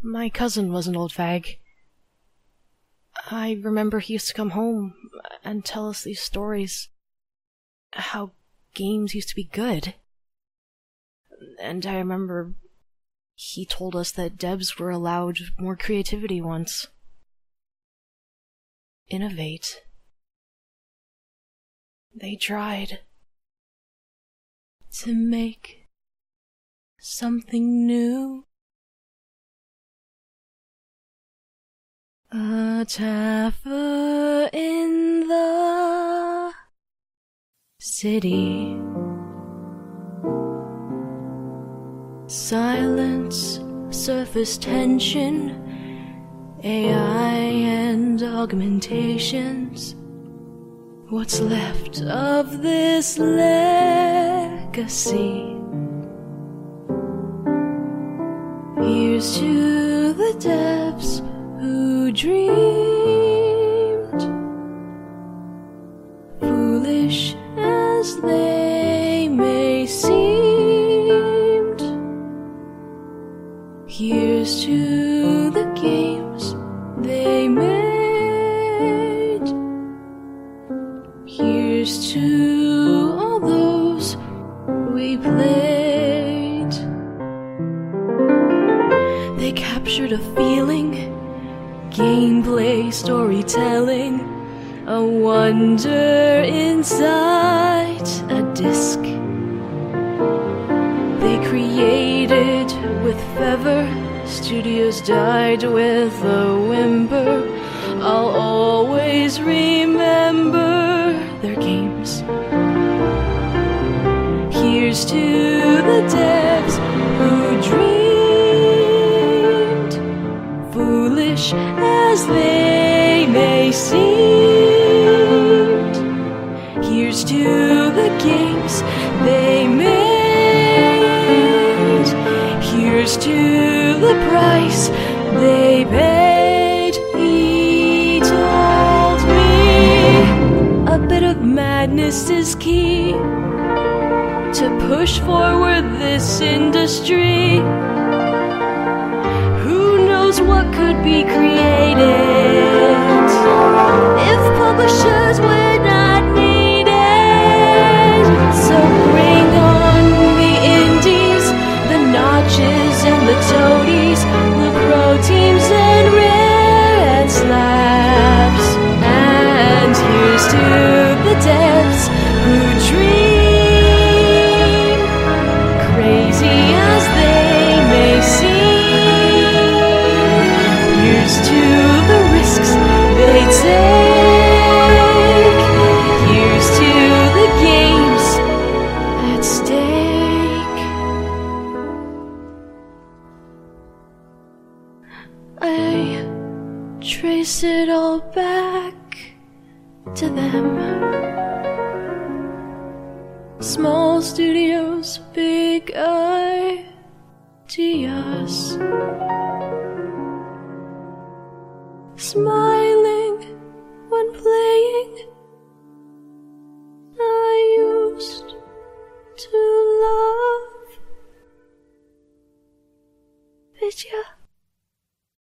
My cousin was an old fag. I remember he used to come home and tell us these stories. How games used to be good. And I remember he told us that devs were allowed more creativity once. Innovate. They tried to make something new. A tavern in the city. Silence, surface tension, AI and augmentations. What's left of this legacy? Here's to the devs who dreamed, foolish as they may seemed. Here's to the games they made. Here's to all those we played. They captured a feeling, gameplay, storytelling, a wonder inside a disc. They created with fervor, studios died with a whimper. I'll always remember their games. Here's to the devs who dreamed, foolish as they may seem. Here's to the games they made. Here's to the price they paid. He told me a bit of madness is key to push forward this industry. Who knows what could be created if publishers were not needed? So bring on the indies, the notches and the toadies, the pro teams and rare and slabs. And here's to the devs who dream, crazy as they may seem. Here's to the risks they take. Here's to the games at stake. I trace it all back to them. Small studios, big ideas. Smiling